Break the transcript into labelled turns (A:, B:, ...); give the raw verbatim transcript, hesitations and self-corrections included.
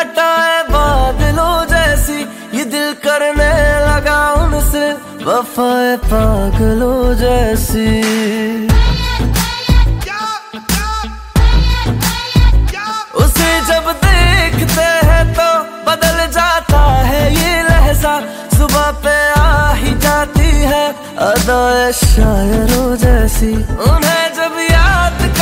A: घटा है बादलों जैसी, ये दिल करने लगा उनसे वफा है पागलों जैसी। उसे जब देखते हैं तो बदल जाता है ये लहजा, सुबह पे आ ही जाती है अदा शायरों जैसी। उन्हें जब याद